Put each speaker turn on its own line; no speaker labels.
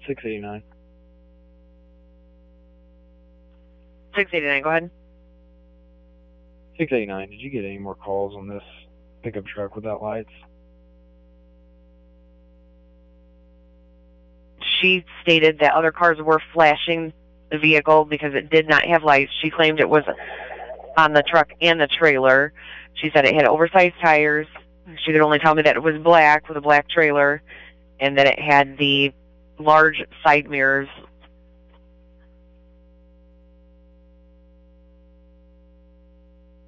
689.
689, go ahead.
689, did you get any more calls on this pickup truck without lights?
She stated that other cars were flashing the vehicle because it did not have lights. She claimed it was on the truck and the trailer. She said it had oversized tires. She could only tell me that it was black with a black trailer and that it had the large side mirrors